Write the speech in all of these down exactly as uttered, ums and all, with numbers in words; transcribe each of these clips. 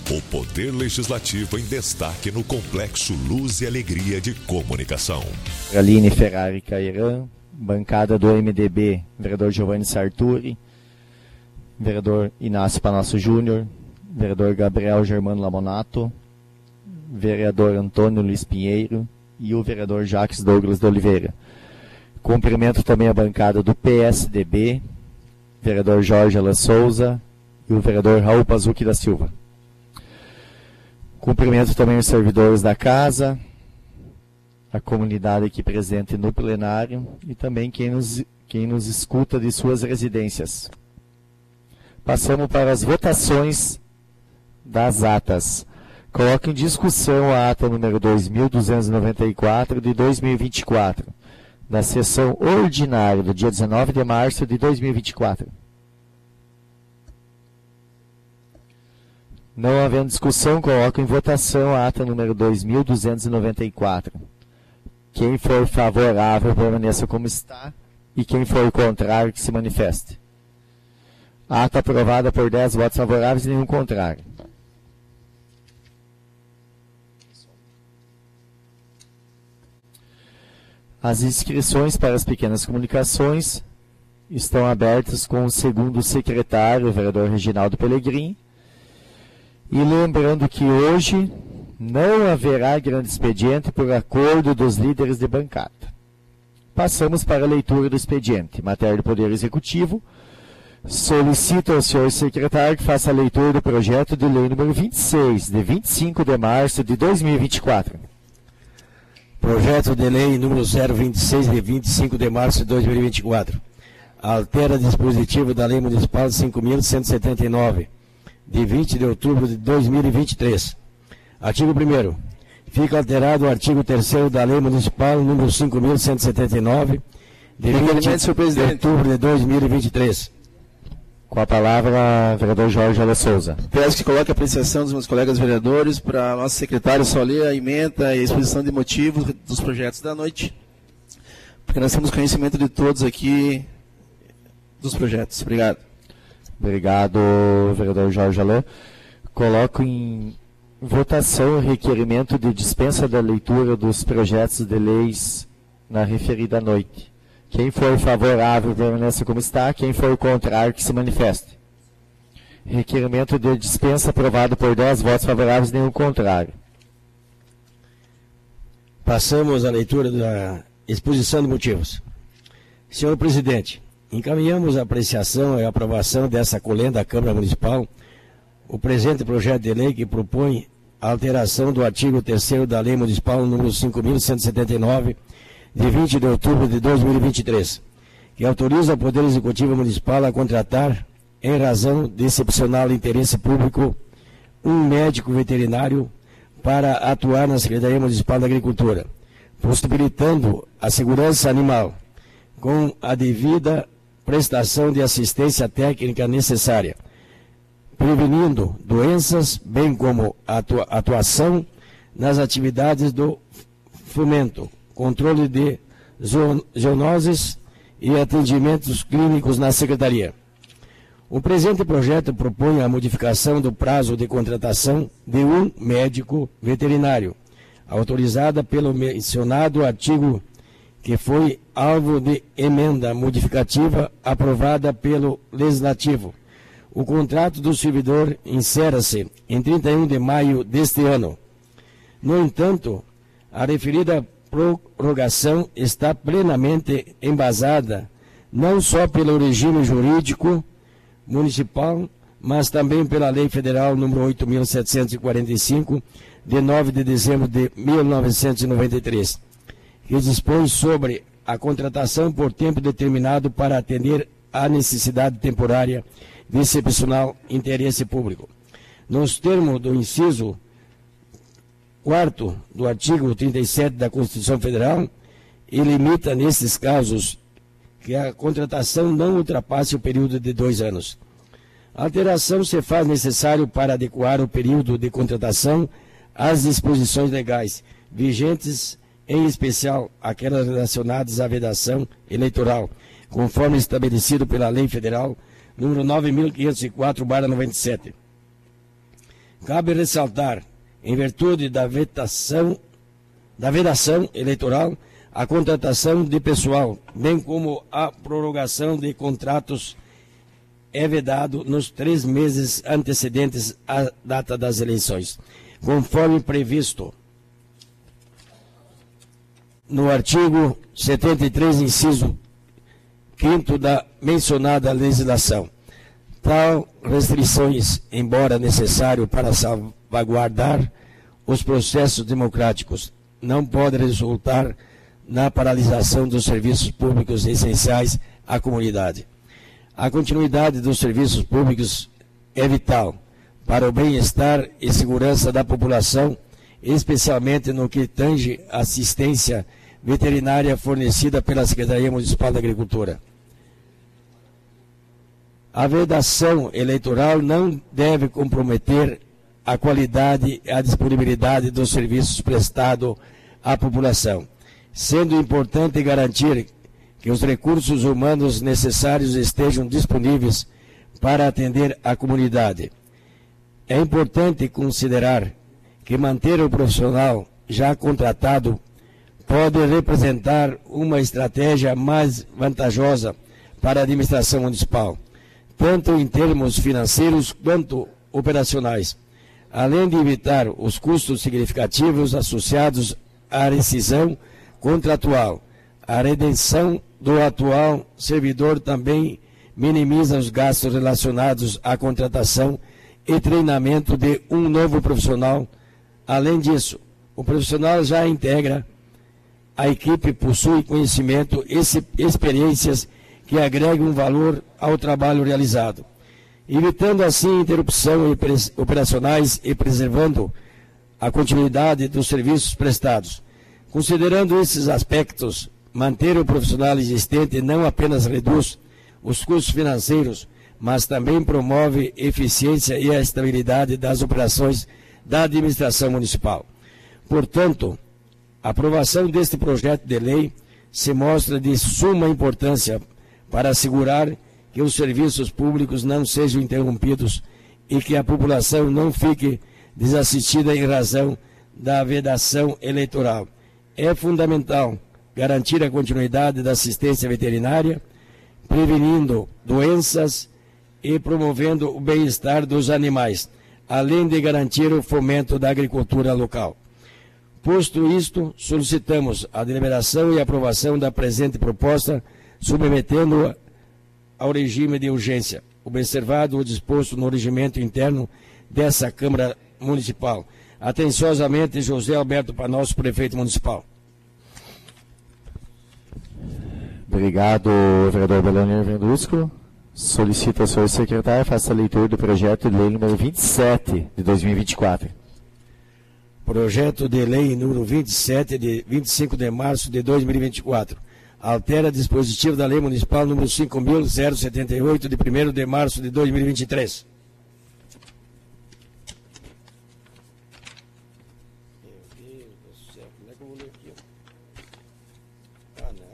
O Poder Legislativo em destaque no Complexo Luz e Alegria de Comunicação. Aline Ferrari Cairan, bancada do M D B, vereador Giovanni Sarturi, vereador Inácio Panasso Júnior, vereador Gabriel Germano Lamonato, vereador Antônio Luiz Pinheiro e o vereador Jacques Douglas de Oliveira. Cumprimento também a bancada do P S D B, vereador Jorge Alan Souza e o vereador Raul Pazucchi da Silva. Cumprimento também os servidores da casa, a comunidade aqui presente no plenário e também quem nos, quem nos escuta de suas residências. Passamos para as votações das atas. Coloco em discussão a ata número dois mil duzentos e noventa e quatro de dois mil e vinte e quatro, da sessão ordinária do dia dezenove de março de dois mil e vinte e quatro. Não havendo discussão, coloco em votação a ata número dois mil duzentos e noventa e quatro. Quem for favorável, permaneça como está, e quem for contrário, que se manifeste. A ata aprovada por dez votos favoráveis e nenhum contrário. As inscrições para as pequenas comunicações estão abertas com o segundo secretário, o vereador Reginaldo Pellegrini. E lembrando que hoje não haverá grande expediente por acordo dos líderes de bancada. Passamos para a leitura do expediente. Matéria do Poder Executivo. Solicito ao senhor secretário que faça a leitura do projeto de lei número vinte e seis, de vinte e cinco de março de dois mil e vinte e quatro. Projeto de lei número zero vinte e seis, de vinte e cinco de março de dois mil e vinte e quatro. Altera dispositivo da Lei Municipal cinco mil cento e setenta e nove, de vinte de outubro de dois mil e vinte e três. Artigo primeiro. Fica alterado o artigo terceiro da Lei Municipal número cinco mil cento e setenta e nove, de vinte de outubro de dois mil e vinte e três. Com a palavra, vereador Jorge Alan Souza. Peço que coloque a apreciação dos meus colegas vereadores para nosso secretário só ler a emenda e a exposição de motivos dos projetos da noite, porque nós temos conhecimento de todos aqui dos projetos. Obrigado. Obrigado, vereador Jorge Alan. Coloco em votação o requerimento de dispensa da leitura dos projetos de leis na referida noite. Quem for favorável, permaneça como está. Quem for contrário, que se manifeste. Requerimento de dispensa aprovado por dez votos favoráveis e nenhum contrário. Passamos à leitura da exposição de motivos. Senhor presidente, encaminhamos a apreciação e aprovação dessa colenda à Câmara Municipal o presente projeto de lei que propõe a alteração do artigo terceiro da Lei Municipal número cinco mil cento e setenta e nove, de vinte de outubro de dois mil e vinte e três, que autoriza o Poder Executivo Municipal a contratar, em razão de excepcional interesse público, um médico veterinário para atuar na Secretaria Municipal da Agricultura, possibilitando a segurança animal com a devida prestação de assistência técnica necessária, prevenindo doenças, bem como a atua atuação nas atividades do fomento, controle de zoonoses e atendimentos clínicos na Secretaria. O presente projeto propõe a modificação do prazo de contratação de um médico veterinário, autorizada pelo mencionado artigo, que foi alvo de emenda modificativa aprovada pelo Legislativo. O contrato do servidor encerra-se em trinta e um de maio deste ano. No entanto, a referida prorrogação está plenamente embasada não só pelo regime jurídico municipal, mas também pela Lei Federal número oito mil setecentos e quarenta e cinco, de nove de dezembro de mil novecentos e noventa e três, que dispõe sobre a contratação por tempo determinado para atender à necessidade temporária de excepcional interesse público. Nos termos do inciso quarto do artigo trinta e sete da Constituição Federal, e limita nesses casos que a contratação não ultrapasse o período de dois anos. A alteração se faz necessário para adequar o período de contratação às disposições legais vigentes, em especial aquelas relacionadas à vedação eleitoral, conforme estabelecido pela Lei Federal número nove mil quinhentos e quatro barra noventa e sete. Cabe ressaltar, em virtude da vedação, da vedação eleitoral, a contratação de pessoal, bem como a prorrogação de contratos é vedado nos três meses antecedentes à data das eleições, conforme previsto no artigo setenta e três, inciso quinto da mencionada legislação. Tal restrições, embora necessário para salvaguardar os processos democráticos, não pode resultar na paralisação dos serviços públicos essenciais à comunidade. A continuidade dos serviços públicos é vital para o bem-estar e segurança da população, especialmente no que tange assistência veterinária fornecida pela Secretaria Municipal da Agricultura. A vedação eleitoral não deve comprometer a qualidade e a disponibilidade dos serviços prestados à população, sendo importante garantir que os recursos humanos necessários estejam disponíveis para atender a comunidade. É importante considerar que manter o profissional já contratado pode representar uma estratégia mais vantajosa para a administração municipal, tanto em termos financeiros quanto operacionais, além de evitar os custos significativos associados à rescisão contratual. A redenção do atual servidor também minimiza os gastos relacionados à contratação e treinamento de um novo profissional. Além disso, o profissional já integra a equipe, possui conhecimento e experiências que agregam valor ao trabalho realizado, evitando assim interrupção operacionais e preservando a continuidade dos serviços prestados. Considerando esses aspectos, manter o profissional existente não apenas reduz os custos financeiros, mas também promove eficiência e a estabilidade das operações da administração municipal. Portanto, a aprovação deste projeto de lei se mostra de suma importância para assegurar que os serviços públicos não sejam interrompidos e que a população não fique desassistida em razão da vedação eleitoral. É fundamental garantir a continuidade da assistência veterinária, prevenindo doenças e promovendo o bem-estar dos animais, além de garantir o fomento da agricultura local. Posto isto, solicitamos a deliberação e aprovação da presente proposta, submetendo-a ao regime de urgência, observado o disposto no regimento interno dessa Câmara Municipal. Atenciosamente, José Alberto Panosso, prefeito municipal. Obrigado, vereador Belânio Vendusco. Solicito ao senhor secretário faça a leitura do projeto de lei número vinte e sete de dois mil e vinte e quatro. Projeto de lei número vinte e sete de vinte e cinco de março de dois mil e vinte e quatro. Altera dispositivo da Lei Municipal número cinco mil setenta e oito de primeiro de março de dois mil e vinte e três. Meu Deus do céu, como é que eu vou ler aqui? Ah, não.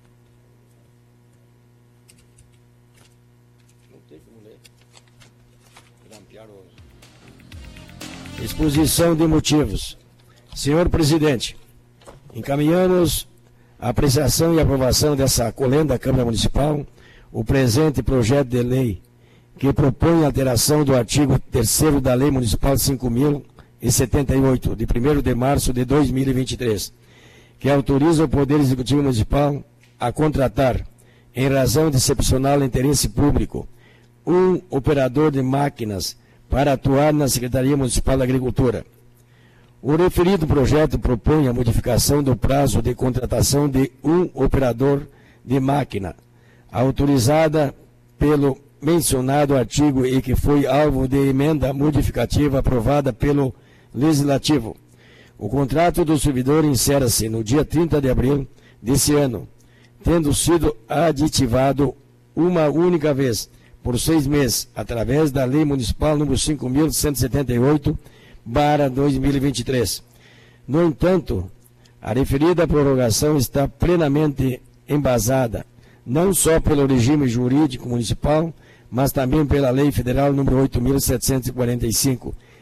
Não tem como ler. Grampear hoje. Exposição de motivos. Senhor presidente, encaminhamos a apreciação e aprovação dessa colenda da Câmara Municipal o presente projeto de lei que propõe a alteração do artigo terceiro da Lei Municipal cinco mil setenta e oito, de primeiro de março de dois mil e vinte e três, que autoriza o Poder Executivo Municipal a contratar, em razão de excepcional interesse público, um operador de máquinas para atuar na Secretaria Municipal da Agricultura. O referido projeto propõe a modificação do prazo de contratação de um operador de máquina, autorizada pelo mencionado artigo e que foi alvo de emenda modificativa aprovada pelo Legislativo. O contrato do servidor encerra-se no dia trinta de abril desse ano, tendo sido aditivado uma única vez, por seis meses, através da Lei Municipal número cinco mil cento e setenta e oito, barra dois mil e vinte e três. No entanto, a referida prorrogação está plenamente embasada, não só pelo regime jurídico municipal, mas também pela Lei Federal número oito mil setecentos e quarenta e cinco,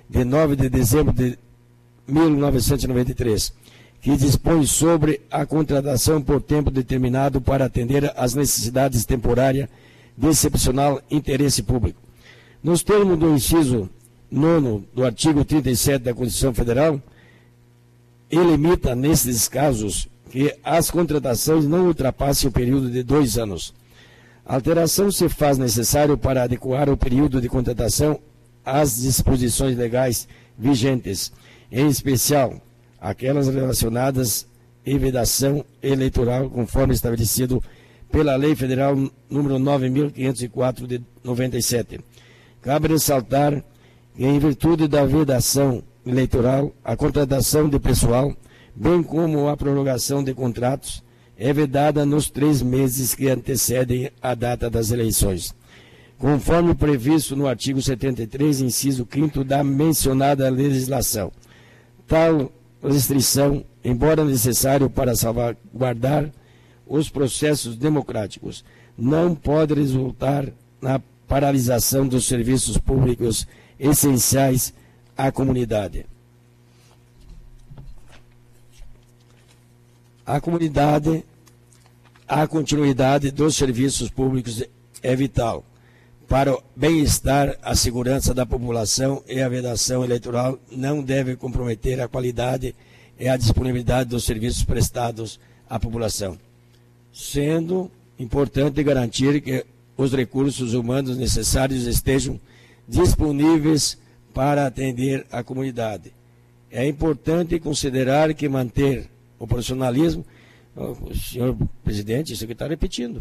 de nove de dezembro de mil novecentos e noventa e três, que dispõe sobre a contratação por tempo determinado para atender às necessidades temporárias de excepcional interesse público. Nos termos do inciso nono do artigo trinta e sete da Constituição Federal, ele limita, nesses casos, que as contratações não ultrapassem o período de dois anos. A alteração se faz necessário para adequar o período de contratação às disposições legais vigentes, em especial aquelas relacionadas à vedação eleitoral, conforme estabelecido pela Lei Federal número nove mil quinhentos e quatro de noventa e sete. Cabe ressaltar que, em virtude da vedação eleitoral, a contratação de pessoal, bem como a prorrogação de contratos, é vedada nos três meses que antecedem a data das eleições, conforme previsto no artigo setenta e três, inciso quinto da mencionada legislação. Tal restrição, embora necessário para salvaguardar os processos democráticos, não pode resultar na paralisação dos serviços públicos essenciais à comunidade. A comunidade, a continuidade dos serviços públicos é vital para o bem-estar, a segurança da população, e a vedação eleitoral não deve comprometer a qualidade e a disponibilidade dos serviços prestados à população, sendo importante garantir que os recursos humanos necessários estejam disponíveis para atender a comunidade. É importante considerar que manter o profissionalismo, o senhor presidente, isso aqui está repetindo.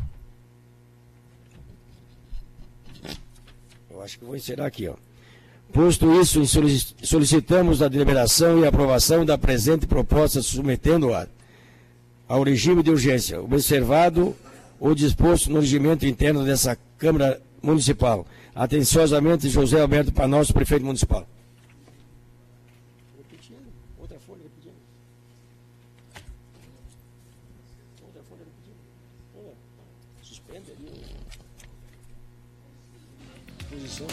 Eu acho que vou encerrar aqui, ó. Posto isso, solicitamos a deliberação e aprovação da presente proposta, submetendo-a ao regime de urgência, observado o disposto no regimento interno dessa Câmara Municipal. Atenciosamente, José Alberto Panosso, prefeito municipal. Repetindo, outra folha repetindo. Outra folha repetindo. Olha, suspende ali. Posição.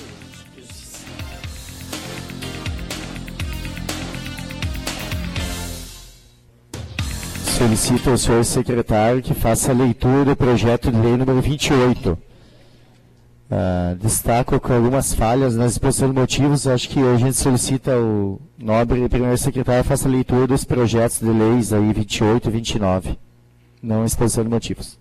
Solicito ao senhor secretário que faça a leitura do projeto de lei número vinte e oito. Uh, destaco com algumas falhas nas exposições de motivos. Acho que hoje a gente solicita o nobre primeiro secretário faça a leitura dos projetos de leis aí vinte e oito e vinte e nove, não a exposição de motivos.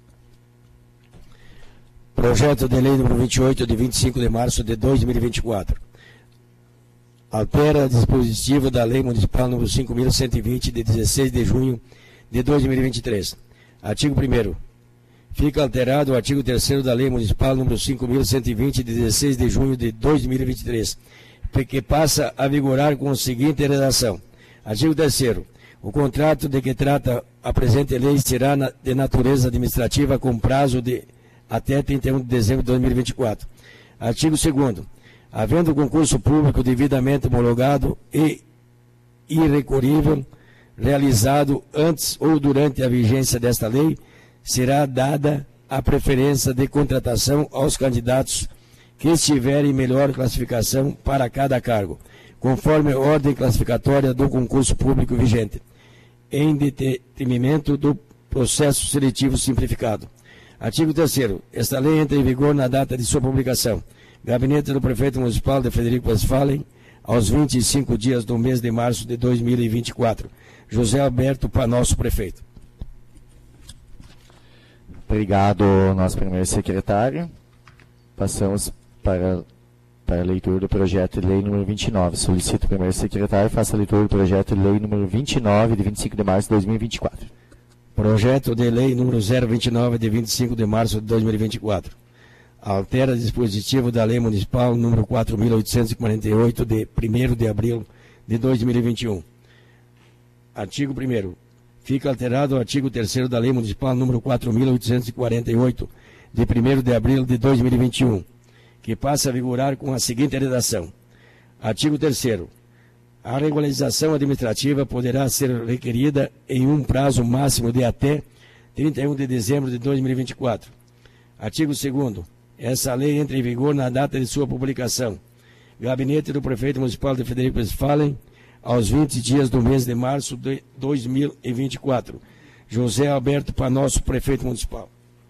Projeto de lei número vinte e oito, de vinte e cinco de março de dois mil e vinte e quatro. Altera dispositivo da Lei Municipal número cinco mil cento e vinte, de dezesseis de junho de dois mil e vinte e três. Artigo primeiro. Fica alterado o artigo terceiro da Lei Municipal número cinco mil cento e vinte, de dezesseis de junho de dois mil e vinte e três, que passa a vigorar com a seguinte redação. Artigo terceiro. O contrato de que trata a presente lei será de natureza administrativa com prazo de até trinta e um de dezembro de dois mil e vinte e quatro. Artigo segundo. Havendo concurso público devidamente homologado e irrecorrível realizado antes ou durante a vigência desta lei, será dada a preferência de contratação aos candidatos que estiverem melhor classificação para cada cargo, conforme a ordem classificatória do concurso público vigente, em detrimento do processo seletivo simplificado. Artigo terceiro. Esta lei entra em vigor na data de sua publicação. Gabinete do Prefeito Municipal de Frederico Westphalen, aos vinte e cinco dias do mês de março de dois mil e vinte e quatro. José Alberto Panosso, prefeito. Obrigado, nosso primeiro secretário. Passamos para, para a leitura do projeto de lei número vinte e nove. Solicito o primeiro secretário faça a leitura do projeto de lei número vinte e nove, de vinte e cinco de março de dois mil e vinte e quatro. Projeto de lei número zero vinte e nove, de vinte e cinco de março de dois mil e vinte e quatro. Altera dispositivo da Lei Municipal número quatro mil oitocentos e quarenta e oito, de primeiro de abril de dois mil e vinte e um. Artigo primeiro. Fica alterado o artigo terceiro da Lei Municipal número quatro mil oitocentos e quarenta e oito, de primeiro de abril de dois mil e vinte e um, que passa a vigorar com a seguinte redação. Artigo terceiro. A regularização administrativa poderá ser requerida em um prazo máximo de até trinta e um de dezembro de dois mil e vinte e quatro. Artigo segundo. Essa lei entra em vigor na data de sua publicação. gabinete do prefeito municipal de Frederico Westphalen, aos vinte dias do mês de março de dois mil e vinte e quatro. José Alberto Panosso, prefeito municipal.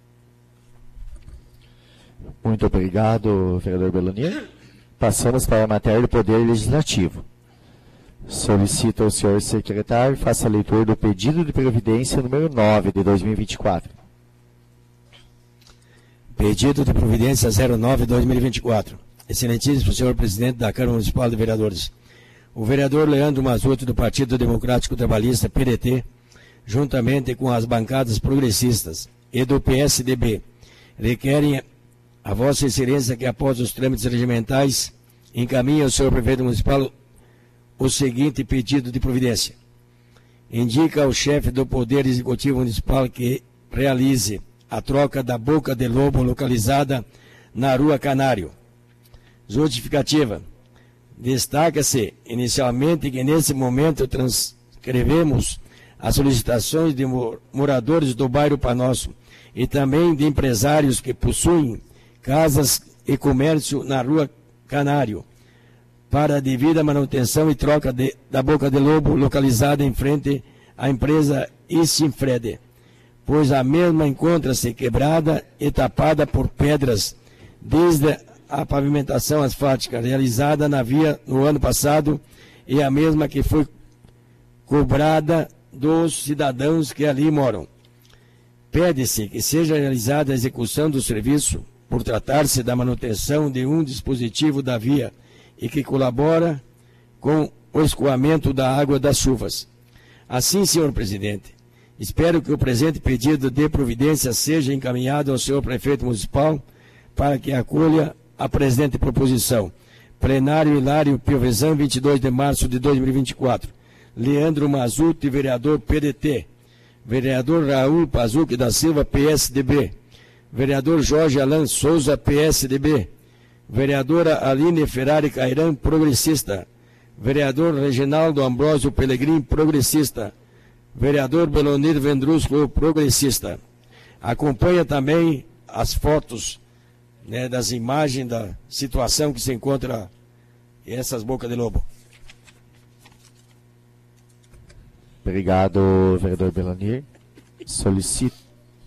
Muito obrigado, vereador Beloni. Passamos para a matéria do Poder Legislativo. Solicito ao senhor secretário faça a leitura do pedido de providência número nove de dois mil e vinte e quatro. Pedido de providência zero nove de dois mil e vinte e quatro. Excelentíssimo senhor presidente da Câmara Municipal de Vereadores. O vereador Leandro Mazzuto, do Partido Democrático Trabalhista, P D T, juntamente com as bancadas progressistas e do P S D B, requerem a Vossa Excelência que, após os trâmites regimentais, encaminhe ao senhor prefeito municipal o seguinte pedido de providência. Indica ao chefe do Poder Executivo Municipal que realize a troca da boca de lobo localizada na Rua Canário. Justificativa. Destaca-se inicialmente que nesse momento transcrevemos as solicitações de moradores do bairro Panosso e também de empresários que possuem casas e comércio na Rua Canário, para a devida manutenção e troca de, da boca de lobo localizada em frente à empresa Isinfrede, pois a mesma encontra-se quebrada e tapada por pedras desde a pavimentação asfáltica realizada na via no ano passado e a mesma que foi cobrada dos cidadãos que ali moram. Pede-se que seja realizada a execução do serviço por tratar-se da manutenção de um dispositivo da via e que colabora com o escoamento da água das chuvas. Assim, senhor presidente, espero que o presente pedido de providência seja encaminhado ao senhor prefeito municipal para que acolha a presente proposição. Plenário Hilário Piovesan, vinte e dois de março de dois mil e vinte e quatro. Leandro Mazzuto, vereador P D T. Vereador Raul Pazuc da Silva, P S D B. Vereador Jorge Alan Souza, P S D B. Vereadora Aline Ferrari Cairã, progressista. Vereador Reginaldo Ambrósio Pelegrim, progressista. Vereador Belonir Vendrusco, progressista. Acompanha também as fotos, né, das imagens da situação que se encontra essas bocas de lobo. Obrigado, vereador Belonir. Solicito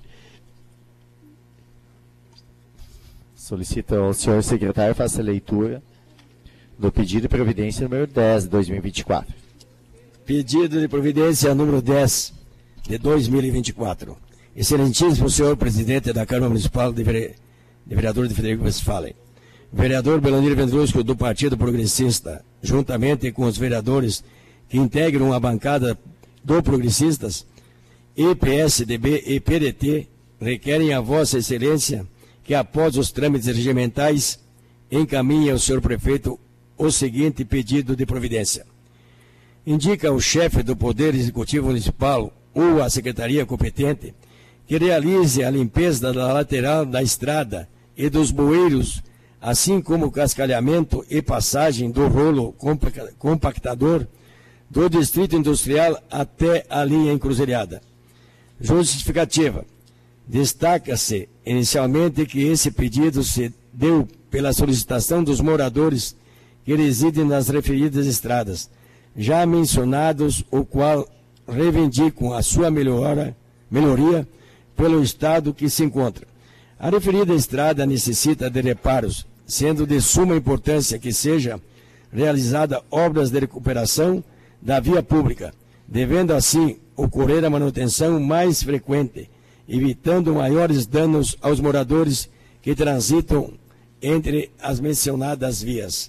Solicito ao senhor secretário faça a leitura do pedido de providência número dez de dois mil e vinte e quatro. Pedido de providência número dez de dois mil e vinte e quatro. Excelentíssimo senhor presidente da Câmara Municipal de, Vere... de Vereador de Frederico Westphalen. Vereador Belonir Vendrusco, do Partido Progressista, juntamente com os vereadores que integram a bancada do Progressistas, e P S D B e P D T, requerem a Vossa Excelência que, após os trâmites regimentais, encaminhe ao senhor prefeito o seguinte pedido de providência. Indica ao chefe do Poder Executivo Municipal ou a secretaria competente que realize a limpeza da lateral da estrada e dos bueiros, assim como o cascalhamento e passagem do rolo compactador do Distrito Industrial até a linha encruzilhada. Justificativa. Destaca-se inicialmente que esse pedido se deu pela solicitação dos moradores que residem nas referidas estradas, já mencionados, o qual reivindicam a sua melhora, melhoria pelo estado que se encontra. A referida estrada necessita de reparos, sendo de suma importância que seja realizada obras de recuperação da via pública, devendo assim ocorrer a manutenção mais frequente, evitando maiores danos aos moradores que transitam entre as mencionadas vias.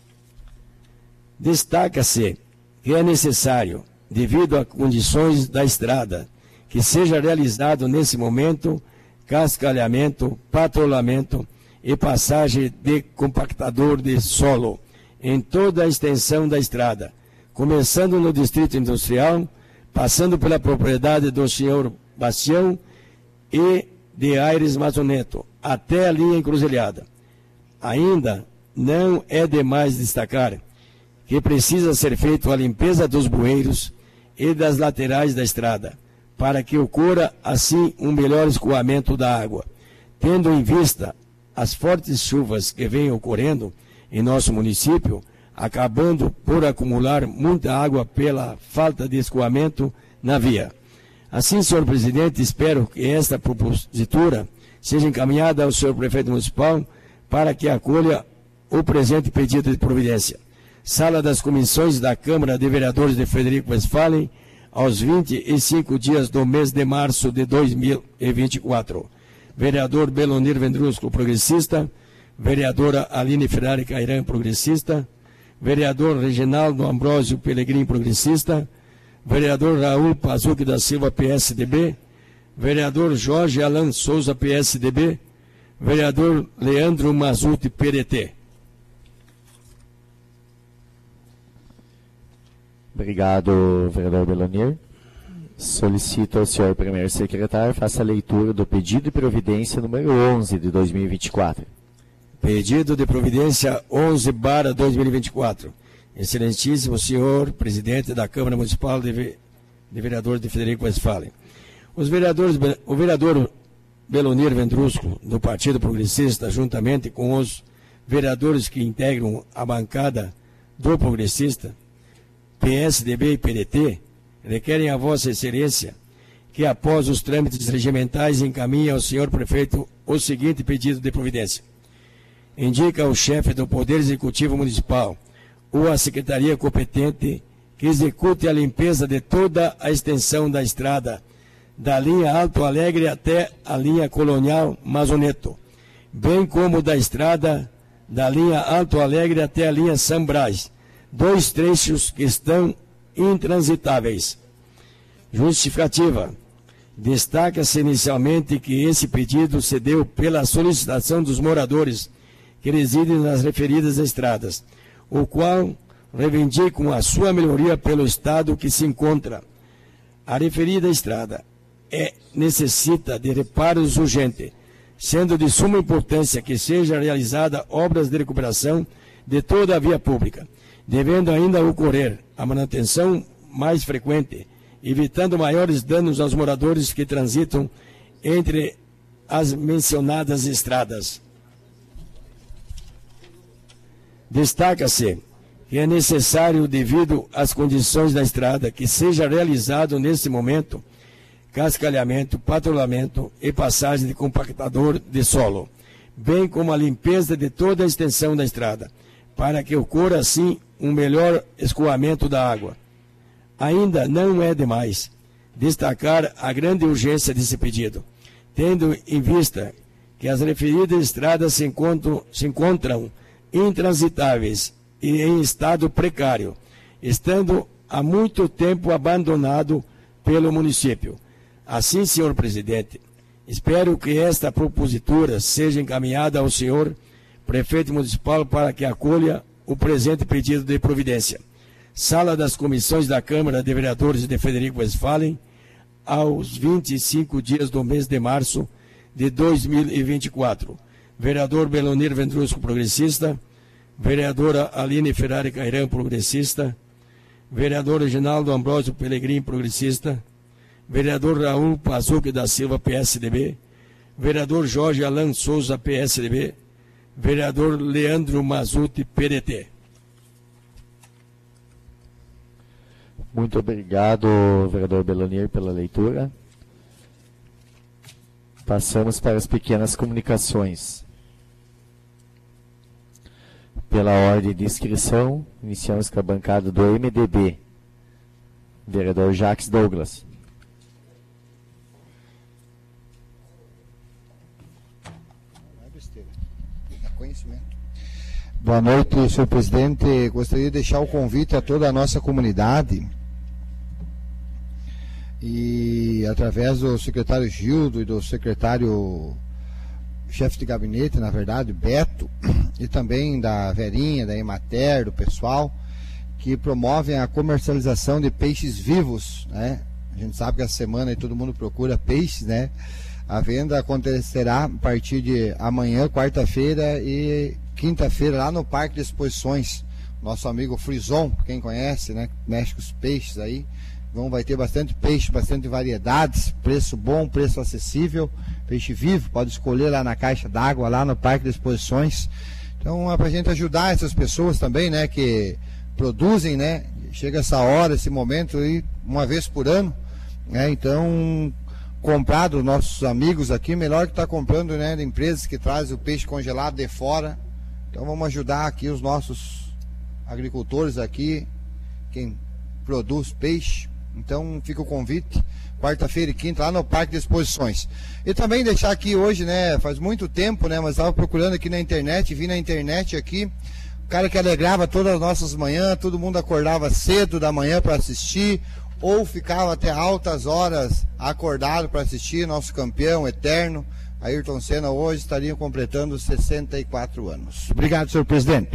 Destaca-se que é necessário, devido a condições da estrada, que seja realizado nesse momento cascalhamento, patrulhamento e passagem de compactador de solo em toda a extensão da estrada, começando no Distrito Industrial, passando pela propriedade do senhor Bastião e de Aires Mazoneto, até a linha encruzilhada. Ainda não é demais destacar que precisa ser feita a limpeza dos bueiros e das laterais da estrada, para que ocorra assim um melhor escoamento da água. Tendo em vista as fortes chuvas que vêm ocorrendo, em nosso município, acabando por acumular muita água pela falta de escoamento na via. Assim, senhor presidente, espero que esta propositura seja encaminhada ao senhor prefeito municipal para que acolha o presente pedido de providência. Sala das Comissões da Câmara de Vereadores de Frederico Westphalen, aos vinte e cinco dias do mês de março de dois mil e vinte e quatro. Vereador Belonir Vendrusco, progressista. Vereadora Aline Ferrari Cairã, progressista. Vereador Reginaldo Ambrósio Pelegrim, progressista. Vereador Raul Pazuc da Silva, P S D B. Vereador Jorge Alan Souza, P S D B. Vereador Leandro Mazuti, P D T. Obrigado, vereador Belonir. Solicito ao senhor primeiro secretário faça a leitura do pedido de providência número onze de dois mil e vinte e quatro. Pedido de providência onze barra dois mil e vinte e quatro. Excelentíssimo senhor presidente da Câmara Municipal de, Ve... de Vereadores de Frederico Westphalen. Os vereadores, o vereador Belonir Vendrusco, do Partido Progressista, juntamente com os vereadores que integram a bancada do Progressista, P S D B e P D T, requerem a Vossa Excelência que, após os trâmites regimentais, encaminhe ao senhor prefeito o seguinte pedido de providência. Indica ao chefe do Poder Executivo Municipal ou à secretaria competente que execute a limpeza de toda a extensão da estrada da linha Alto Alegre até a linha Colonial Mazoneto, bem como da estrada da linha Alto Alegre até a linha São Brás, dois trechos que estão intransitáveis. Justificativa. Destaca-se inicialmente que esse pedido se deu pela solicitação dos moradores que residem nas referidas estradas, o qual reivindicam a sua melhoria pelo estado que se encontra. A referida estrada é, necessita de reparos urgentes, sendo de suma importância que seja realizada obras de recuperação de toda a via pública, devendo ainda ocorrer a manutenção mais frequente, evitando maiores danos aos moradores que transitam entre as mencionadas estradas. Destaca-se que é necessário, devido às condições da estrada, que seja realizado nesse momento cascalhamento, patrulhamento e passagem de compactador de solo, bem como a limpeza de toda a extensão da estrada, para que ocorra assim um melhor escoamento da água. Ainda não é demais destacar a grande urgência desse pedido, tendo em vista que as referidas estradas se encontram, se encontram intransitáveis e em estado precário, estando há muito tempo abandonado pelo município. Assim, senhor presidente, espero que esta propositura seja encaminhada ao senhor prefeito municipal para que acolha o presente pedido de providência. Sala das Comissões da Câmara de Vereadores de Frederico Westphalen, aos vinte e cinco dias do mês de março de dois mil e vinte e quatro. Vereador Belonir Vendrusco, progressista. Vereadora Aline Ferrari Cairã, progressista. Vereador Reginaldo Ambrósio Pelegrim, progressista. Vereador Raul Pazuc da Silva, P S D B. Vereador Jorge Alan Souza, P S D B. Vereador Leandro Mazuti, P D T. Muito obrigado, vereador Belonir, pela leitura. Passamos para as pequenas comunicações. Pela ordem de inscrição, iniciamos com a bancada do M D B. Vereador Jacques Douglas. Boa noite, senhor presidente. Gostaria de deixar o convite a toda a nossa comunidade e, através do secretário Gildo e do secretário chefe de gabinete, na verdade, Beto, e também da Verinha, da Emater, do pessoal, que promovem a comercialização de peixes vivos, né? A gente sabe que essa semana aí todo mundo procura peixes, né? A venda acontecerá a partir de amanhã, quarta-feira e quinta-feira, lá no Parque de Exposições. Nosso amigo Frison, quem conhece, né? Mexe com os peixes aí. Então vai ter bastante peixe, bastante variedades, preço bom, preço acessível, peixe vivo, pode escolher lá na caixa d'água, lá no Parque de Exposições. Então é para a gente ajudar essas pessoas também, né, que produzem, né, chega essa hora, esse momento aí, uma vez por ano, né, então comprar dos nossos amigos aqui, melhor que estar tá comprando, né, de empresas que trazem o peixe congelado de fora. Então vamos ajudar aqui os nossos agricultores aqui, quem produz peixe. Então fica o convite, quarta-feira e quinta, lá no Parque de Exposições. E também deixar aqui hoje, né, faz muito tempo, né, mas estava procurando aqui na internet, vi na internet aqui, o cara que alegrava todas as nossas manhãs, todo mundo acordava cedo da manhã para assistir, ou ficava até altas horas acordado para assistir, nosso campeão eterno, Ayrton Senna, hoje estaria completando sessenta e quatro anos. Obrigado, senhor presidente.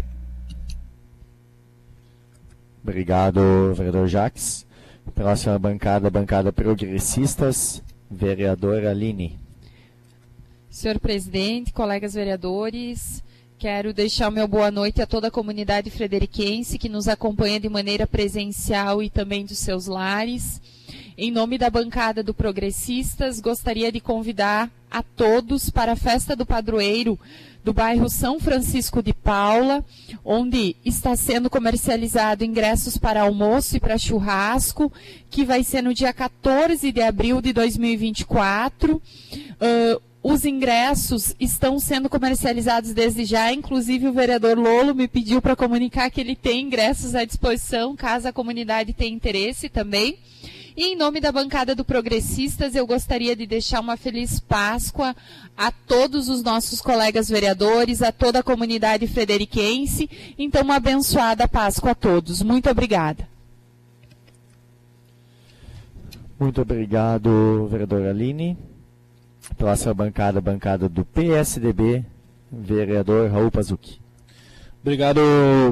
Obrigado, vereador Jacques. Próxima bancada, bancada Progressistas, vereadora Aline. Senhor presidente, colegas vereadores, quero deixar o meu boa noite a toda a comunidade frederiquense que nos acompanha de maneira presencial e também dos seus lares. Em nome da bancada do Progressistas, gostaria de convidar a todos para a festa do padroeiro do bairro São Francisco de Paula, onde está sendo comercializado ingressos para almoço e para churrasco, que vai ser no dia quatorze de abril de dois mil e vinte e quatro. Uh, Os ingressos estão sendo comercializados desde já, inclusive o vereador Lolo me pediu para comunicar que ele tem ingressos à disposição, caso a comunidade tenha interesse também. E em nome da bancada do Progressistas, eu gostaria de deixar uma feliz Páscoa a todos os nossos colegas vereadores, a toda a comunidade frederiquense. Então, uma abençoada Páscoa a todos. Muito obrigada. Muito obrigado, vereadora Aline. Próxima bancada, bancada do P S D B, vereador Raul Pazucchi. Obrigado,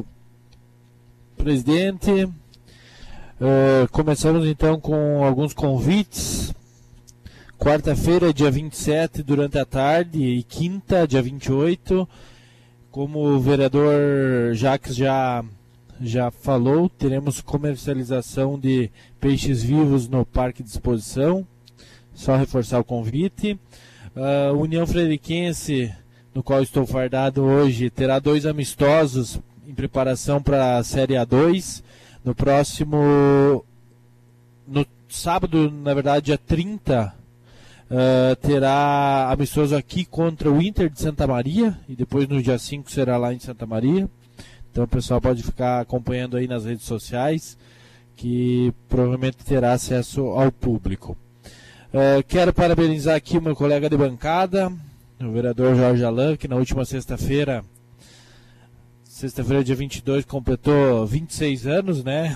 presidente. Uh, começamos então com alguns convites. Quarta-feira, dia vinte e sete, durante a tarde, e quinta, dia vinte e oito. Como o vereador Jacques já, já falou, teremos comercialização de peixes vivos no Parque de Exposição. Só reforçar o convite. A uh, União Frederiquense, no qual estou fardado hoje, terá dois amistosos em preparação para a Série A dois. No próximo, no sábado, na verdade, dia trinta, uh, terá amistoso aqui contra o Inter de Santa Maria, e depois no dia cinco será lá em Santa Maria. Então o pessoal pode ficar acompanhando aí nas redes sociais, que provavelmente terá acesso ao público. Uh, quero parabenizar aqui o meu colega de bancada, o vereador Jorge Alain, que na última sexta-feira, sexta-feira, dia vinte e dois, completou vinte e seis anos, né?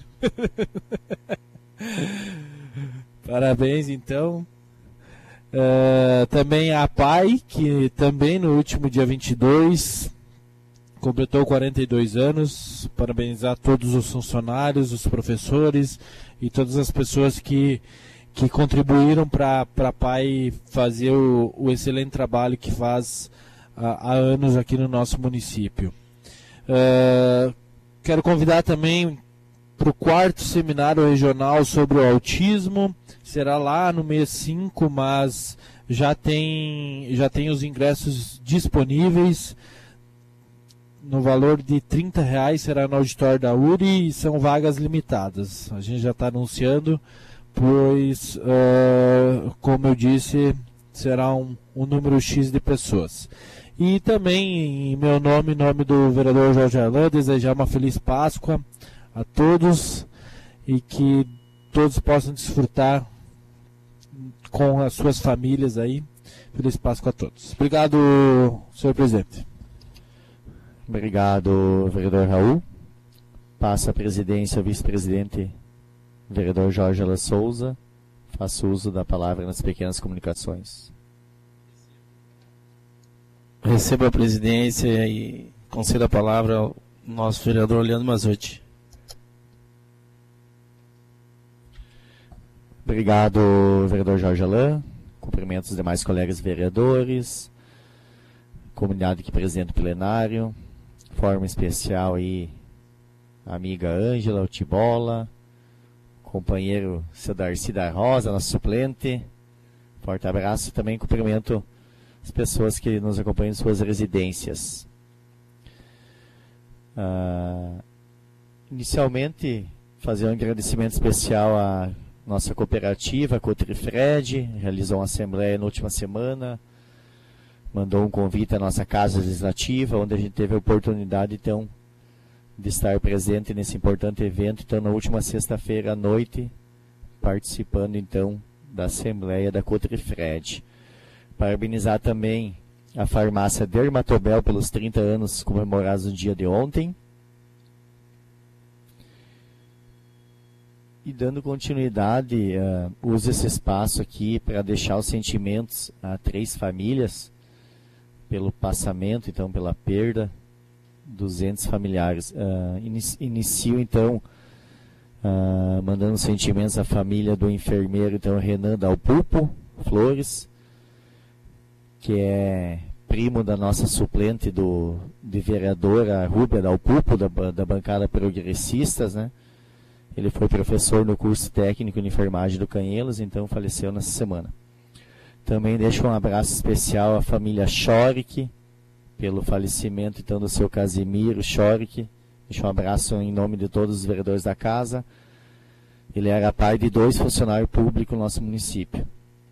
Parabéns, então. Uh, também a P A I, que também no último dia vinte e dois completou quarenta e dois anos. Parabenizar todos os funcionários, os professores e todas as pessoas que, que contribuíram para a P A I fazer o, o excelente trabalho que faz há, há anos aqui no nosso município. Uh, quero convidar também para o quarto seminário regional sobre o autismo. Será lá no mês cinco, mas já tem, já tem os ingressos disponíveis no valor de trinta reais, será no auditório da U R I e são vagas limitadas. A gente já está anunciando, pois, uh, como eu disse, será um, um número X de pessoas. E também, em meu nome, em nome do vereador Jorge Alain, desejar uma feliz Páscoa a todos e que todos possam desfrutar com as suas famílias aí. Feliz Páscoa a todos. Obrigado, senhor presidente. Obrigado, vereador Raul. Passa a presidência ao vice-presidente, vereador Jorge Alain Souza. Faça uso da palavra nas pequenas comunicações. Recebo a presidência e concedo a palavra ao nosso vereador Leandro Mazzotti. Obrigado, vereador Jorge Alain. Cumprimento os demais colegas vereadores, comunidade aqui presente no plenário, forma especial aí, a amiga Ângela, o Tibola, companheiro seu Darcy da Rosa, nosso suplente. Forte abraço. Também cumprimento as pessoas que nos acompanham em suas residências. Ah, inicialmente, fazer um agradecimento especial à nossa cooperativa, a Cotrifred, realizou uma assembleia na última semana, mandou um convite à nossa Casa Legislativa, onde a gente teve a oportunidade, então, de estar presente nesse importante evento. Então, na última sexta-feira à noite, participando, então, da assembleia da Cotrifred. Parabenizar também a farmácia Dermatobel pelos trinta anos comemorados no dia de ontem. E dando continuidade, uh, uso esse espaço aqui para deixar os sentimentos a três famílias pelo passamento, então pela perda dos entes familiares. Uh, inicio, inicio então uh, mandando sentimentos à família do enfermeiro, então Renan Dalpupo Flores, que é primo da nossa suplente do, de vereadora Rúbia Dalpupo, da, da bancada Progressistas, né? Ele foi professor no curso técnico de enfermagem do Canhelos, então faleceu nessa semana. Também deixo um abraço especial à família Chorik, pelo falecimento então do seu Casimiro Chorik. Deixo um abraço em nome de todos os vereadores da casa. Ele era pai de dois funcionários públicos no nosso município.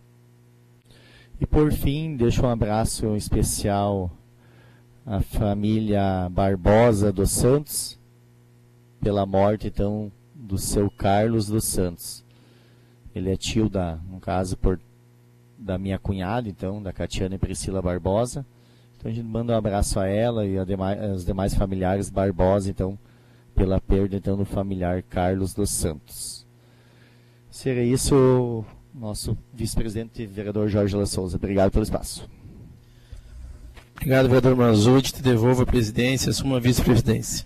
E por fim, deixo um abraço especial à família Barbosa dos Santos, pela morte então do seu Carlos dos Santos. Ele é tio da, no caso, por, da minha cunhada, então, da Catiana e Priscila Barbosa. Então a gente manda um abraço a ela e a demais, aos demais familiares Barbosa, então, pela perda então do familiar Carlos dos Santos. Seria isso, nosso vice-presidente vereador Jorge La Souza. Obrigado pelo espaço. Obrigado, vereador Mazzucchi. Te devolvo a presidência, assumo a vice-presidência.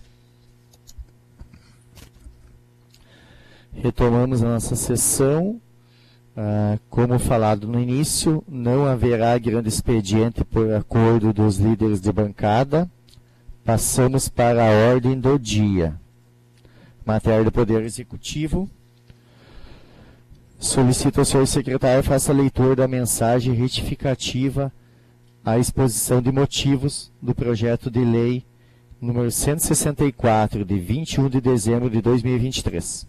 Retomamos a nossa sessão. Ah, como falado no início, não haverá grande expediente por acordo dos líderes de bancada. Passamos para a ordem do dia. Matéria do Poder Executivo. Solicito ao senhor secretário faça a leitura da mensagem retificativa à exposição de motivos do projeto de lei número cento e sessenta e quatro, de vinte e um de dezembro de dois mil e vinte e três.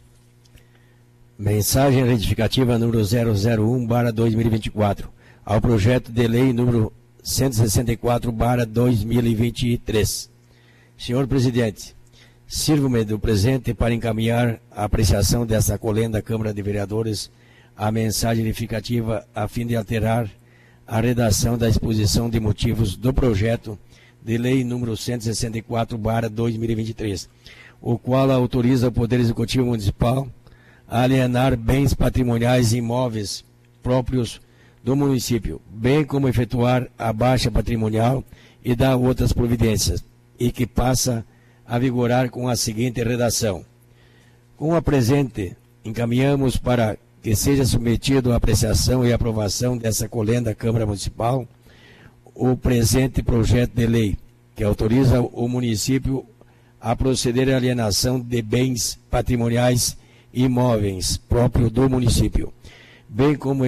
Mensagem retificativa número zero zero um barra dois mil e vinte e quatro ao projeto de lei número cento e sessenta e quatro barra dois mil e vinte e três. Senhor presidente, sirvo-me do presente para encaminhar a apreciação desta colenda Câmara de Vereadores a mensagem retificativa a fim de alterar a redação da exposição de motivos do projeto de lei número cento e sessenta e quatro barra dois mil e vinte e três, o qual autoriza o Poder Executivo Municipal a alienar bens patrimoniais e imóveis próprios do município, bem como efetuar a baixa patrimonial e dar outras providências, e que passa a vigorar com a seguinte redação. Com a presente, encaminhamos para que seja submetido à apreciação e aprovação dessa colenda Câmara Municipal o presente projeto de lei, que autoriza o município a proceder à alienação de bens patrimoniais e imóveis próprios do município, bem como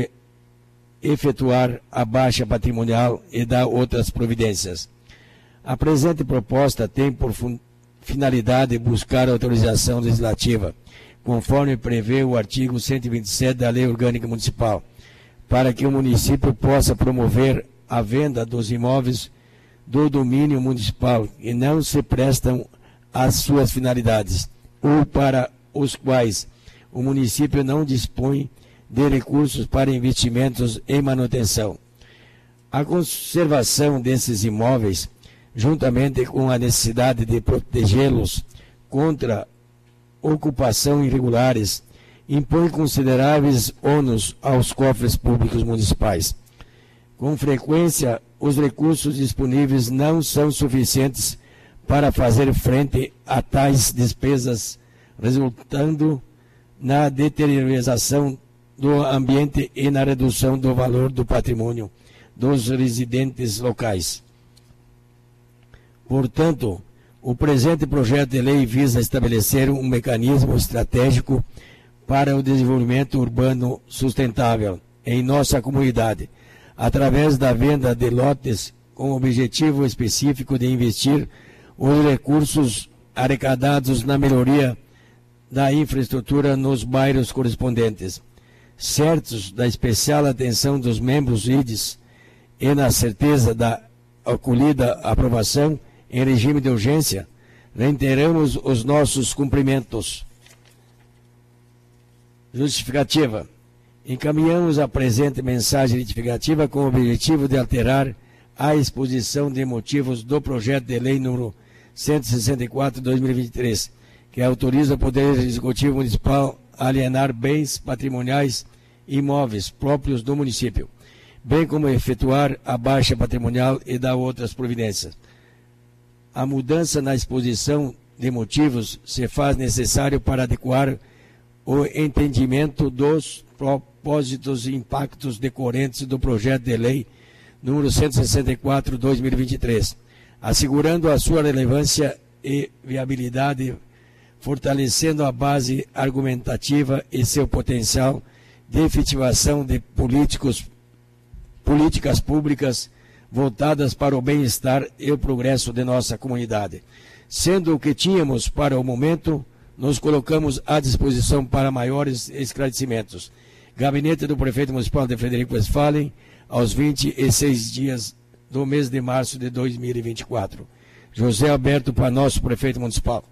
efetuar a baixa patrimonial e dar outras providências. A presente proposta tem por finalidade buscar a autorização legislativa, conforme prevê o artigo cento e vinte e sete da Lei Orgânica Municipal, para que o município possa promover a venda dos imóveis do domínio municipal e não se prestam às suas finalidades, ou para os quais o município não dispõe de recursos para investimentos em manutenção. A conservação desses imóveis, juntamente com a necessidade de protegê-los contra ocupação irregulares, impõe consideráveis ônus aos cofres públicos municipais. Com frequência, os recursos disponíveis não são suficientes para fazer frente a tais despesas, resultando na deteriorização do ambiente e na redução do valor do patrimônio dos residentes locais. Portanto, o presente projeto de lei visa estabelecer um mecanismo estratégico para o desenvolvimento urbano sustentável em nossa comunidade, através da venda de lotes com o objetivo específico de investir os recursos arrecadados na melhoria da infraestrutura nos bairros correspondentes, certos da especial atenção dos membros I D S e na certeza da acolhida aprovação em regime de urgência, reiteramos os nossos cumprimentos. Justificativa. Encaminhamos a presente mensagem retificativa com o objetivo de alterar a exposição de motivos do projeto de lei número cento e sessenta e quatro de dois mil e vinte e três, que autoriza o Poder Executivo Municipal a alienar bens patrimoniais e imóveis próprios do município, bem como efetuar a baixa patrimonial e dar outras providências. A mudança na exposição de motivos se faz necessário para adequar o entendimento dos propósitos e impactos decorrentes do projeto de lei número cento e sessenta e quatro de dois mil e vinte e três, assegurando a sua relevância e viabilidade, fortalecendo a base argumentativa e seu potencial de efetivação de políticos, políticas públicas voltadas para o bem-estar e o progresso de nossa comunidade. Sendo o que tínhamos para o momento, nos colocamos à disposição para maiores esclarecimentos. Gabinete do Prefeito Municipal de Frederico Westphalen, aos vinte e seis dias do mês de março de dois mil e vinte e quatro. José Alberto Panosso, Prefeito Municipal.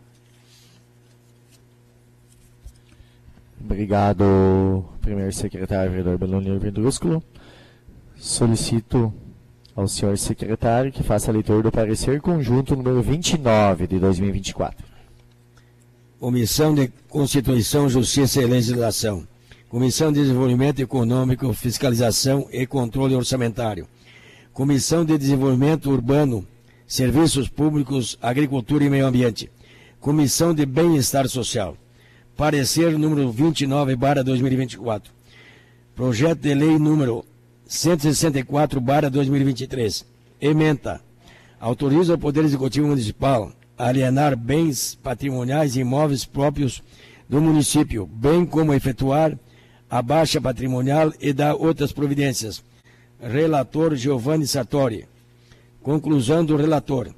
Obrigado, primeiro secretário, vereador Belonir Vendrúsculo. Solicito ao senhor secretário que faça a leitura do parecer conjunto número vinte e nove de dois mil e vinte e quatro. Comissão de Constituição, Justiça e Legislação. Comissão de Desenvolvimento Econômico, Fiscalização e Controle Orçamentário. Comissão de Desenvolvimento Urbano, Serviços Públicos, Agricultura e Meio Ambiente. Comissão de Bem-Estar Social. Parecer número vinte e nove barra dois mil e vinte e quatro. Projeto de Lei número cento e sessenta e quatro barra dois mil e vinte e três. Ementa. Autoriza o Poder Executivo Municipal a alienar bens patrimoniais e imóveis próprios do município, bem como efetuar a baixa patrimonial e dar outras providências. Relator Giovanni Sartori. Conclusão do relator.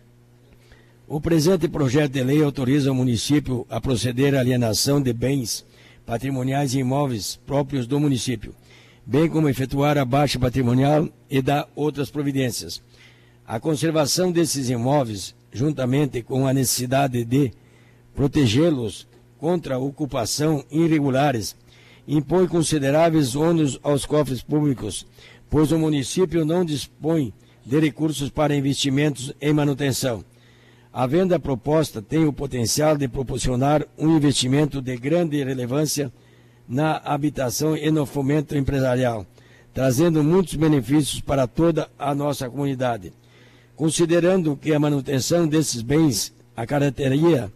O presente projeto de lei autoriza o município a proceder à alienação de bens patrimoniais e imóveis próprios do município, bem como efetuar a baixa patrimonial e dar outras providências. A conservação desses imóveis, juntamente com a necessidade de protegê-los contra a ocupação irregulares, impõe consideráveis ônus aos cofres públicos, pois o município não dispõe de recursos para investimentos em manutenção. A venda proposta tem o potencial de proporcionar um investimento de grande relevância na habitação e no fomento empresarial, trazendo muitos benefícios para toda a nossa comunidade. Considerando que a manutenção desses bens acarretaria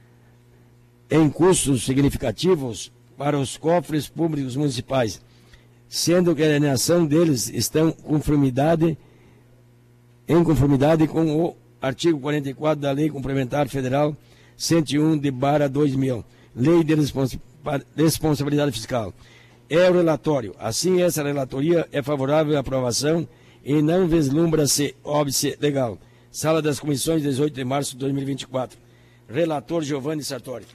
em custos significativos para os cofres públicos municipais, sendo que a alienação deles está em conformidade, em conformidade com o artigo quarenta e quatro da Lei Complementar Federal cento e um de barra dois mil, Lei de Responsabilidade Fiscal. É o relatório. Assim, essa relatoria é favorável à aprovação e não vislumbra-se óbice legal. Sala das Comissões, dezoito de março de dois mil e vinte e quatro. Relator Giovanni Sartori.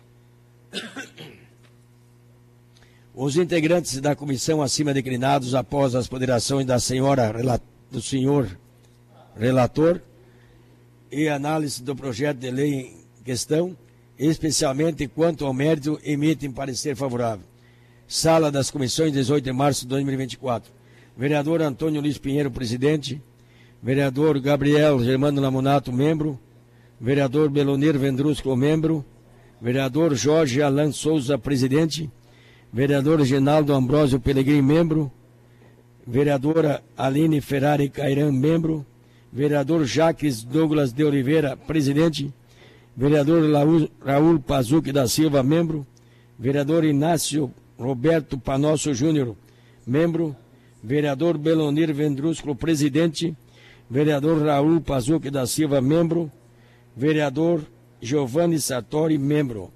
Os integrantes da comissão acima declinados, após as ponderações da senhora, do senhor relator e análise do projeto de lei em questão, especialmente quanto ao mérito, emitem parecer favorável. Sala das Comissões, dezoito de março de dois mil e vinte e quatro. Vereador Antônio Luiz Pinheiro, presidente. Vereador Gabriel Germano Lamonato, membro. Vereador Belonir Vendrúsculo, membro. Vereador Jorge Alan Souza, presidente. Vereador Genaldo Ambrósio Pelegrini, membro. Vereadora Aline Ferrari Cairan, membro. Vereador Jaques Douglas de Oliveira, presidente. Vereador Raul, Raul Pazuc da Silva, membro. Vereador Inácio Roberto Panosso Júnior, membro. Vereador Belonir Vendrúsculo, presidente. Vereador Raul Pazuc da Silva, membro. Vereador Giovanni Sartori, membro.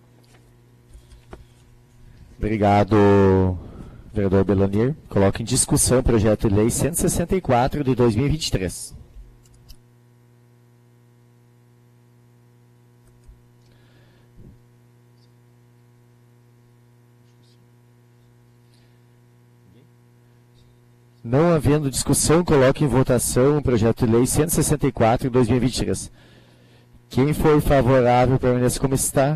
Obrigado, vereador Belonir. Coloco em discussão o projeto de lei cento e sessenta e quatro de dois mil e vinte e três. Não havendo discussão, coloque em votação o projeto de lei cento e sessenta e quatro de dois mil e vinte e três. Quem for favorável, permaneça como está.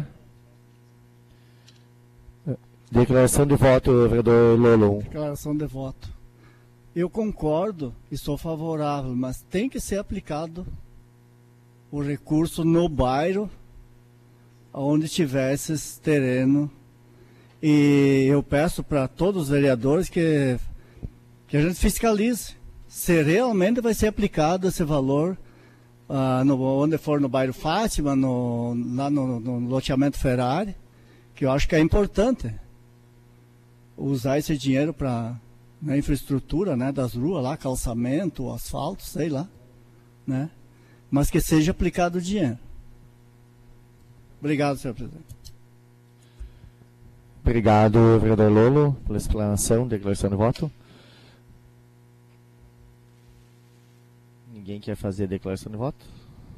Declaração de voto, vereador Lolon. Declaração de voto. Eu concordo e sou favorável, mas tem que ser aplicado o recurso no bairro, onde tiver esse terreno. E eu peço para todos os vereadores que, que a gente fiscalize se realmente vai ser aplicado esse valor, uh, no, onde for no bairro Fátima, no, lá no, no loteamento Ferrari, que eu acho que é importante usar esse dinheiro para na infraestrutura, né, das ruas lá, calçamento, asfalto, sei lá, né? Mas que seja aplicado o dinheiro. Obrigado, senhor presidente. Obrigado, vereador Lolo, pela explanação, declaração de voto. Ninguém quer fazer declaração de voto?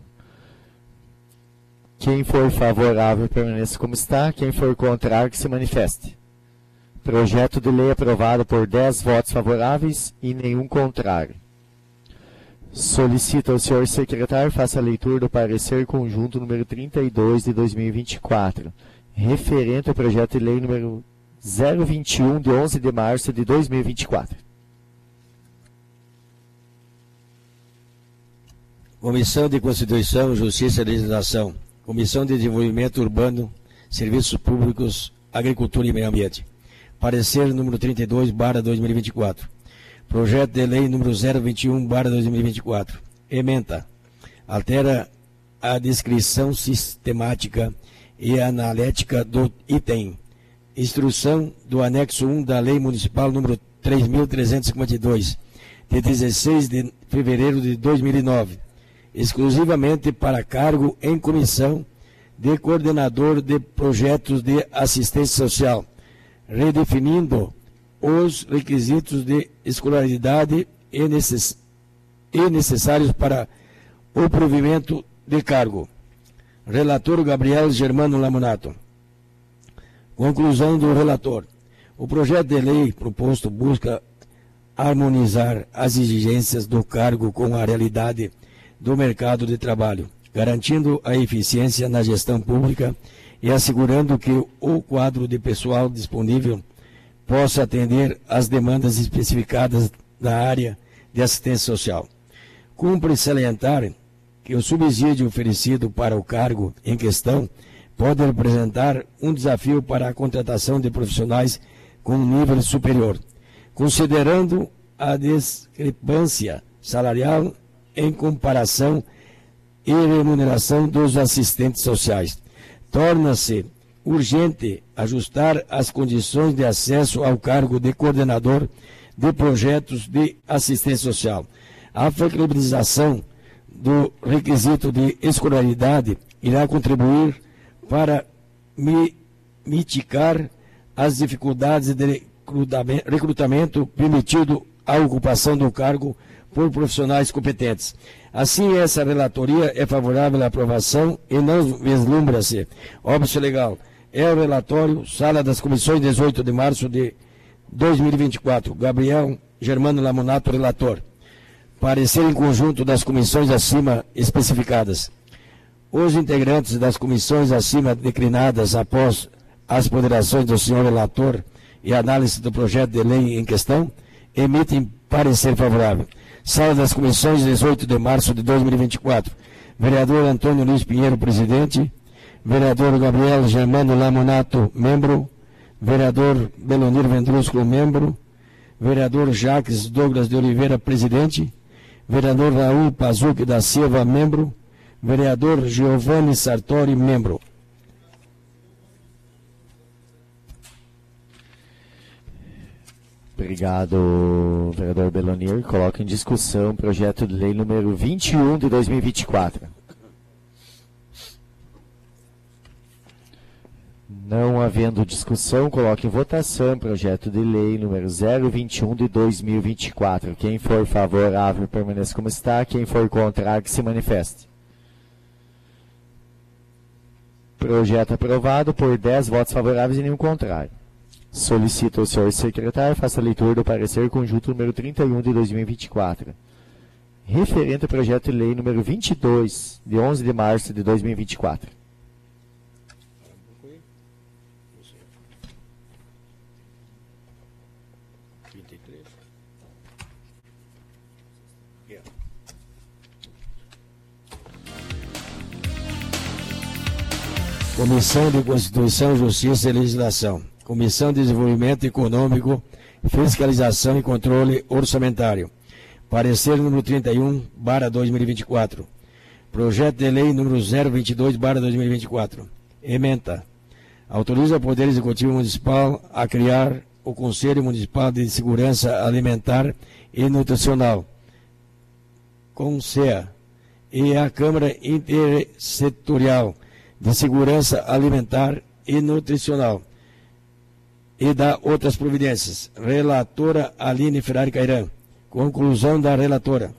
Quem for favorável, permaneça como está. Quem for contrário, que se manifeste. Projeto de lei aprovado por dez votos favoráveis e nenhum contrário. Solicito ao senhor secretário faça a leitura do parecer conjunto número trinta e dois de dois mil e vinte e quatro, referente ao projeto de lei número zero vinte e um de onze de março de dois mil e vinte e quatro. Comissão de Constituição, Justiça e Legislação. Comissão de Desenvolvimento Urbano, Serviços Públicos, Agricultura e Meio Ambiente. Parecer número trinta e dois barra dois mil e vinte e quatro. Projeto de lei número zero vinte e um barra dois mil e vinte e quatro. Ementa. Altera a descrição sistemática e analética do item. Instrução do anexo um da Lei Municipal número três mil trezentos e cinquenta e dois, de dezesseis de fevereiro de dois mil e nove, exclusivamente para cargo em comissão de coordenador de projetos de assistência social, redefinindo os requisitos de escolaridade e, necess... e necessários para o provimento de cargo. Relator Gabriel Germano Lamonato. Conclusão do relator. O projeto de lei proposto busca harmonizar as exigências do cargo com a realidade do mercado de trabalho, garantindo a eficiência na gestão pública e assegurando que o quadro de pessoal disponível possa atender às demandas especificadas da área de assistência social. Cumpre salientar que o subsídio oferecido para o cargo em questão pode representar um desafio para a contratação de profissionais com um nível superior, considerando a discrepância salarial em comparação e remuneração dos assistentes sociais. Torna-se urgente ajustar as condições de acesso ao cargo de coordenador de projetos de assistência social. A flexibilização do requisito de escolaridade irá contribuir para mi mitigar as dificuldades de recrutamento, permitindo a ocupação do cargo por profissionais competentes. Assim, essa relatoria é favorável à aprovação e não vislumbra-se óbice legal. É o relatório, Sala das Comissões, dezoito de março de dois mil e vinte e quatro. Gabriel Germano Lamonato, relator. Parecer em conjunto das comissões acima especificadas. Os integrantes das comissões acima declinadas após as ponderações do senhor relator e análise do projeto de lei em questão, emitem parecer favorável. Sala das Comissões, dezoito de março de dois mil e vinte e quatro. Vereador Antônio Luiz Pinheiro, presidente. Vereador Gabriel Germano Lamonato, membro. Vereador Belonir Vendrusco, membro. Vereador Jacques Douglas de Oliveira, presidente. Vereador Raul Pazuc da Silva, membro. Vereador Giovanni Sartori, membro. Obrigado, vereador Belonir. Coloca em discussão o projeto de lei número vinte e um de dois mil e vinte e quatro. Não havendo discussão, coloque em votação o projeto de lei número zero vinte e um de dois mil e vinte e quatro. Quem for favorável, permaneça como está. Quem for contrário, que se manifeste. Projeto aprovado por dez votos favoráveis e nenhum contrário. Solicito ao senhor secretário faça a leitura do parecer conjunto número trinta e um de dois mil e vinte e quatro, referente ao projeto de lei número vinte e dois, de onze de março de dois mil e vinte e quatro. Comissão de Constituição, Justiça e Legislação. Comissão de Desenvolvimento Econômico, Fiscalização e Controle Orçamentário. Parecer número trinta e um, barra dois mil e vinte e quatro. Projeto de lei número zero vinte e dois, barra dois mil e vinte e quatro. Ementa. Autoriza o Poder Executivo Municipal a criar o Conselho Municipal de Segurança Alimentar e Nutricional, CONSEA, e a Câmara Intersetorial de Segurança Alimentar e Nutricional, e dá outras providências. Relatora Aline Ferrari Cairã. Conclusão da relatora.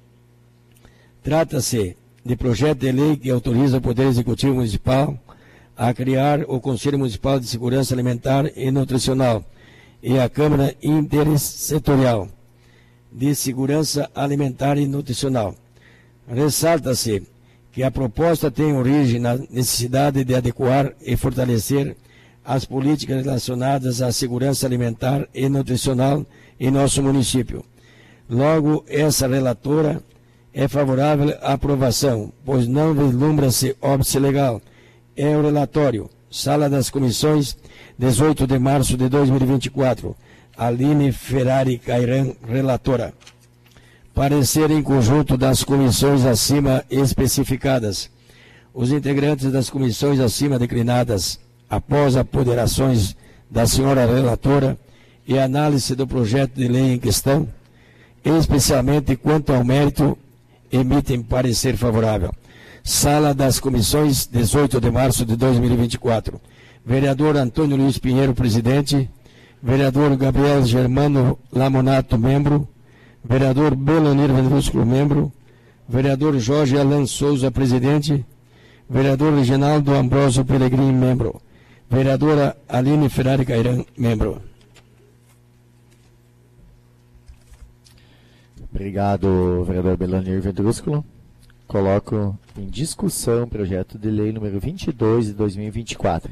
Trata-se de projeto de lei que autoriza o Poder Executivo Municipal a criar o Conselho Municipal de Segurança Alimentar e Nutricional e a Câmara Intersetorial de Segurança Alimentar e Nutricional. Ressalta-se que a proposta tem origem na necessidade de adequar e fortalecer as políticas relacionadas à segurança alimentar e nutricional em nosso município. Logo, essa relatora é favorável à aprovação, pois não vislumbra-se óbice legal. É o relatório, Sala das Comissões, dezoito de março de dois mil e vinte e quatro. Aline Ferrari Cairã, relatora. Parecer em conjunto das comissões acima especificadas. Os integrantes das comissões acima declinadas, após apoderações da senhora relatora e análise do projeto de lei em questão, especialmente quanto ao mérito, emitem parecer favorável. Sala das Comissões, dezoito de março de dois mil e vinte e quatro. Vereador Antônio Luiz Pinheiro, presidente. Vereador Gabriel Germano Lamonato, membro. Vereador Belanir Vendrúsculo, membro. Vereador Jorge Alan Souza, presidente. Vereador Reginaldo Ambrosio Pelegrini, membro. Vereadora Aline Ferrari Cairã, membro. Obrigado, vereador Belanir Vendrúsculo. Coloco em discussão o projeto de lei número vinte e dois de dois mil e vinte e quatro.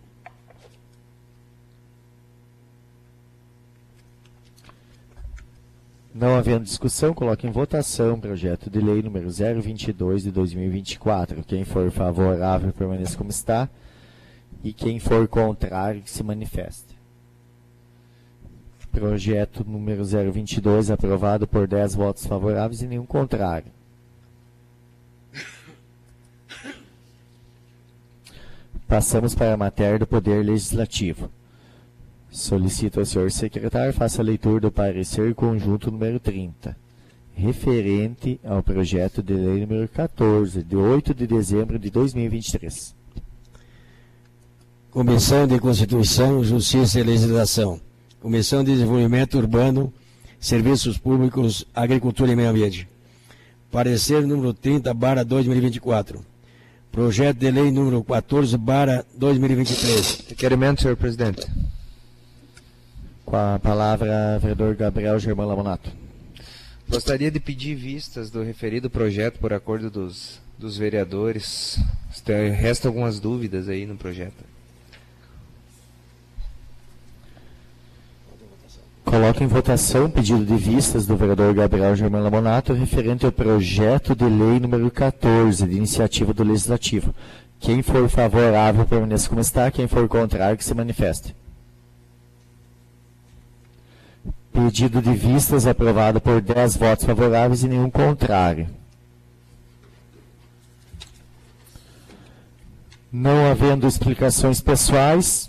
Não havendo discussão, coloco em votação o projeto de lei número zero vinte e dois de dois mil e vinte e quatro. Quem for favorável, permaneça como está. E quem for contrário, que se manifeste. Projeto número zero vinte e dois, aprovado por dez votos favoráveis e nenhum contrário. Passamos para a matéria do Poder Legislativo. Solicito ao senhor secretário faça a leitura do parecer conjunto número trinta, referente ao projeto de lei número quatorze, de oito de dezembro de dois mil e vinte e três. Comissão de Constituição, Justiça e Legislação. Comissão de Desenvolvimento Urbano, Serviços Públicos, Agricultura e Meio Ambiente. Parecer número trinta, barra dois mil e vinte e quatro. Projeto de lei número quatorze, barra dois mil e vinte e três. Requerimento, senhor presidente. Com a palavra, vereador Gabriel Germano Lamonato. Gostaria de pedir vistas do referido projeto por acordo dos, dos vereadores. Restam algumas dúvidas aí no projeto. Coloco em votação o pedido de vistas do vereador Gabriel Germano Lamonato referente ao projeto de lei número quatorze, de iniciativa do Legislativo. Quem for favorável, permaneça como está. Quem for contrário, que se manifeste. Pedido de vistas aprovado por dez votos favoráveis e nenhum contrário. Não havendo explicações pessoais,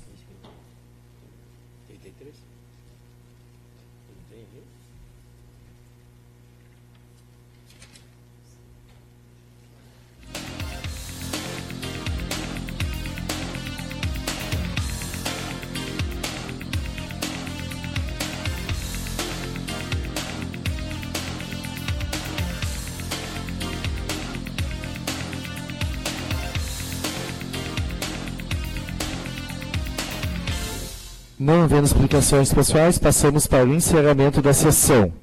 Não havendo explicações pessoais, passamos para o encerramento da sessão.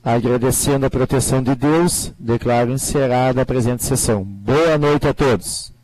Agradecendo a proteção de Deus, declaro encerrada a presente sessão. Boa noite a todos.